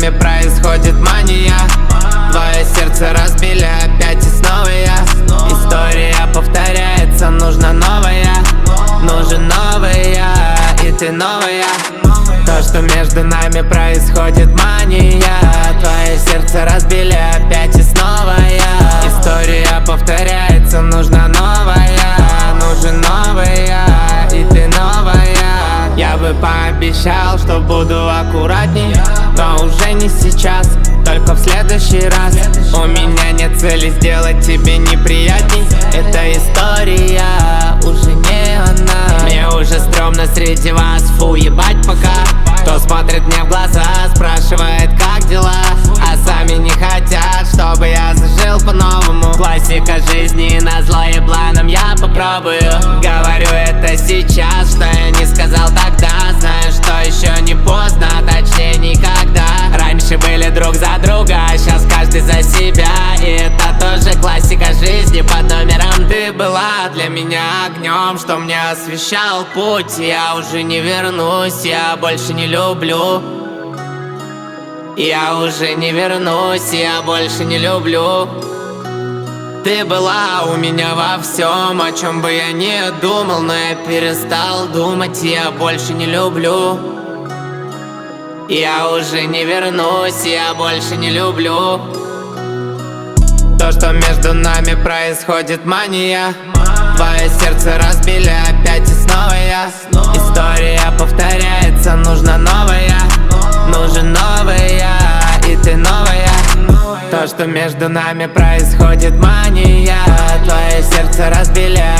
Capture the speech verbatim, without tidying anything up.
нами происходит мания. Твое сердце разбили опять и снова я. История повторяется, нужна новая. Нужен новый я, и ты новая. То, что между нами происходит мания. Твое сердце разбили опять и снова я. История повторяется, нужна новая. Нужен новый я, и ты новая. Я бы пообещал, что буду аккуратней, но уже не сейчас, только в следующий раз. У меня нет цели сделать тебе неприятней. Эта история уже не она. Мне уже стрёмно среди вас, фу, ебать пока. Кто смотрит мне в глаза, спрашивает, как дела, а сами не хотят, чтобы я зажил по-новому. Классика жизни, назло ебланом я попробую. Говорю это сейчас, что я не сказал тогда. Знаю, что еще не поздно, точнее никогда. Раньше были друг за друга, а сейчас каждый за себя. И это тоже классика жизни, под номером ты была для меня огнем, что мне освещал путь. Я уже не вернусь, я больше не люблю. Я уже не вернусь, я больше не люблю. Ты была у меня во всем, о чем бы я не думал, но я перестал думать, я больше не люблю. Я уже не вернусь, я больше не люблю. То, что между нами происходит мания. Твое сердце разбили опять и снова я. История повторяется, нужна новая. Нужен новый я, и ты новая. То, что между нами происходит мания. Твое сердце разбили